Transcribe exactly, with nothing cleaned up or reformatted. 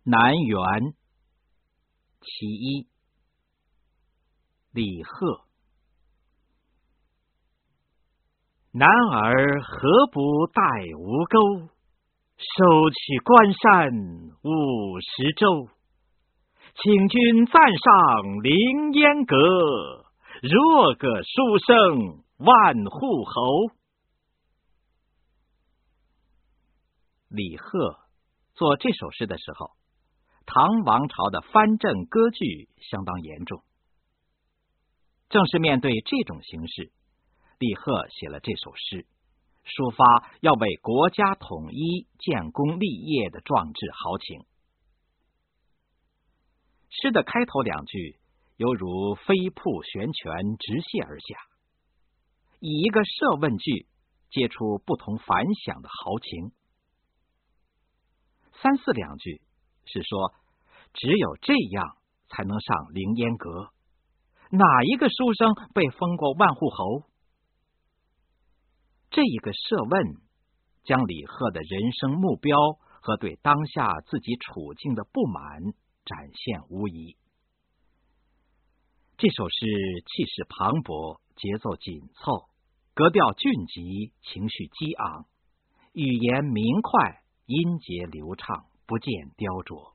南园其一。李贺。男儿何不带吴钩，收取关山五十州。请君暂上凌烟阁，若个书生万户侯。李贺做这首诗的时候，唐王朝的藩镇割据相当严重。正是面对这种形势，李贺写了这首诗，抒发要为国家统一建功立业的壮志豪情。诗的开头两句犹如飞瀑悬泉直泻而下，以一个设问句接出不同凡响的豪情。三四两句是说只有这样才能上凌烟阁，哪一个书生被封过万户侯？这一个设问将李贺的人生目标和对当下自己处境的不满展现无疑。这首诗气势磅礴，节奏紧凑，格调峻急，情绪激昂，语言明快，音节流畅，不见雕琢。